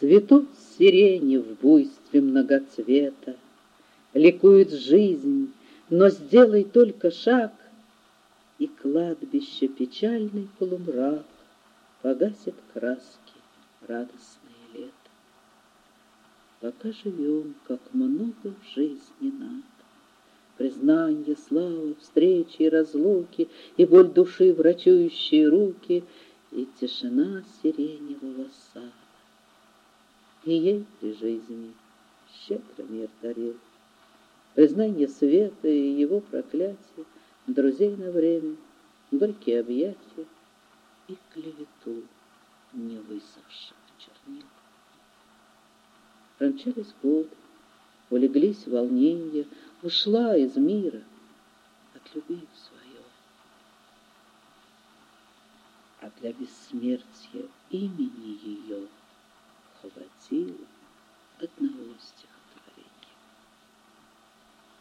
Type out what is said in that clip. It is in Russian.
Цветут сирени в буйстве многоцвета, ликует жизнь, но сделай только шаг, и кладбище печальный полумрак погасит краски радостное лето. Пока живем, как много в жизни надо, признанье, слава, встречи и разлуки, и боль души, врачующие руки, и тишина сиреневого сада. И ей при жизни щедро мир дарил признанье света и его проклятие, друзей на время, горькие объятия и клевету не высохших чернил. Промчались годы, улеглись волненья, ушла из мира, отлюбив свое. А для бессмертия имени ее